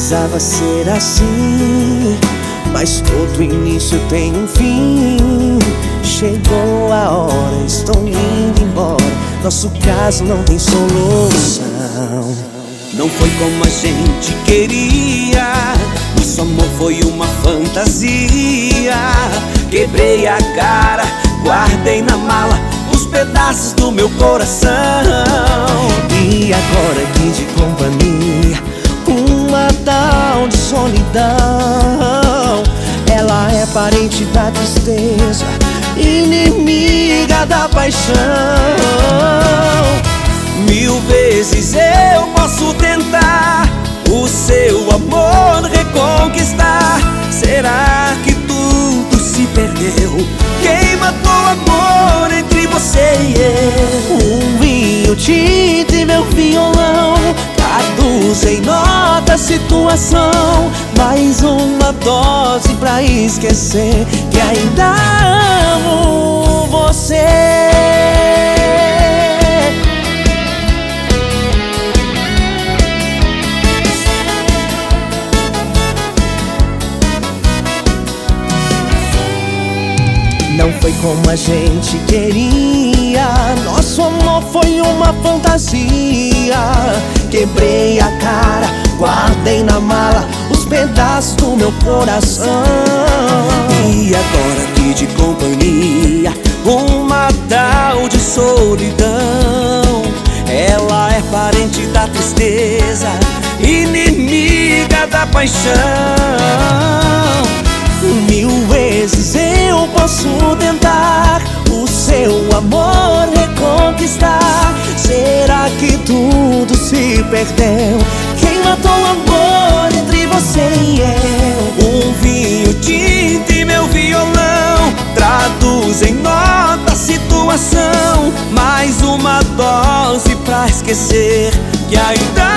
precisava ser assim, mas todo início tem um fim. Chegou a hora, estou indo embora. Nosso caso não tem solução. Não foi como a gente queria, nosso amor foi uma fantasia. Quebrei a cara, guardei na mala os pedaços do meu coração. E agora aqui de companhia, uma tal de solidão. Ela é parente da tristeza, inimiga da paixão. 1000 vezes eu posso tentar o seu amor reconquistar. Será que tudo se perdeu? Quem matou o amor entre você e eu? Um vinho, tinta e meu violão traduzem nota a situação. Mais uma dose pra esquecer que ainda amo você. Não foi como a gente queria, nosso amor foi uma fantasia. Quebrei a cara, guardei na mala os pedaços do meu coração. E agora aqui de companhia, uma tal de solidão. Ela é parente da tristeza, inimiga da paixão. 1000 vezes eu posso tentar o seu amor reconquistar. Será que tudo se perdeu? Quem matou o amor entre você e eu? Um vinho, tinta e meu violão traduzem nota a situação. Mais uma dose pra esquecer que ainda